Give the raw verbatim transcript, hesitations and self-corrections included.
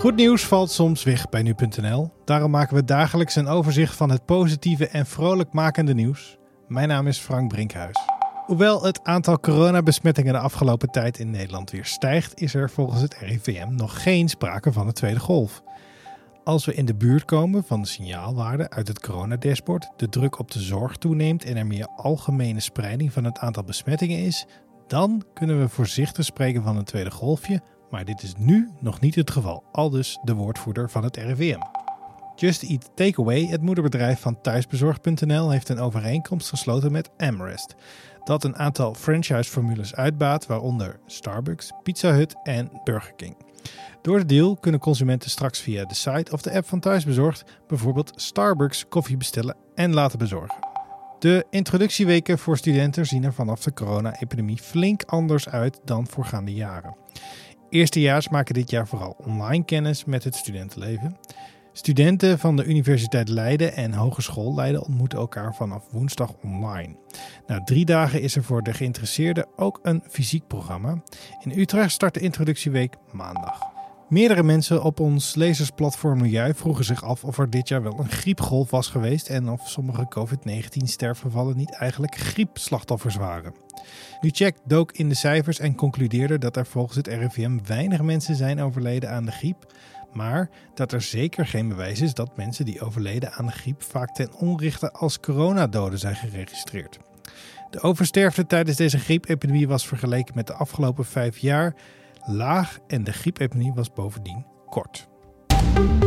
Goed nieuws valt soms weg bij nu punt n l. Daarom maken we dagelijks een overzicht van het positieve en vrolijkmakende nieuws. Mijn naam is Frank Brinkhuis. Hoewel het aantal coronabesmettingen de afgelopen tijd in Nederland weer stijgt, is er volgens het R I V M nog geen sprake van een tweede golf. Als we in de buurt komen van de signaalwaarden uit het coronadashboard, de druk op de zorg toeneemt en er meer algemene spreiding van het aantal besmettingen is, dan kunnen we voorzichtig spreken van een tweede golfje, maar dit is nu nog niet het geval, aldus de woordvoerder van het R I V M. Just Eat Takeaway, het moederbedrijf van thuisbezorgd punt n l, heeft een overeenkomst gesloten met AmRest, dat een aantal franchise-formules uitbaat, waaronder Starbucks, Pizza Hut en Burger King. Door de deal kunnen consumenten straks via de site of de app van Thuisbezorgd bijvoorbeeld Starbucks koffie bestellen en laten bezorgen. De introductieweken voor studenten zien er vanaf de corona-epidemie flink anders uit dan voorgaande jaren. Eerstejaars maken dit jaar vooral online kennis met het studentenleven. Studenten van de Universiteit Leiden en Hogeschool Leiden ontmoeten elkaar vanaf woensdag online. Na drie dagen is er voor de geïnteresseerden ook een fysiek programma. In Utrecht start de introductieweek maandag. Meerdere mensen op ons lezersplatform Milieu vroegen zich af of er dit jaar wel een griepgolf was geweest en of sommige covid negentien sterfgevallen niet eigenlijk griepslachtoffers waren. NuCheck dook in de cijfers en concludeerde dat er volgens het R I V M weinig mensen zijn overleden aan de griep, maar dat er zeker geen bewijs is dat mensen die overleden aan de griep vaak ten onrechte als coronadoden zijn geregistreerd. De oversterfte tijdens deze griepepidemie was vergeleken met de afgelopen vijf jaar laag en de griepepidemie was bovendien kort.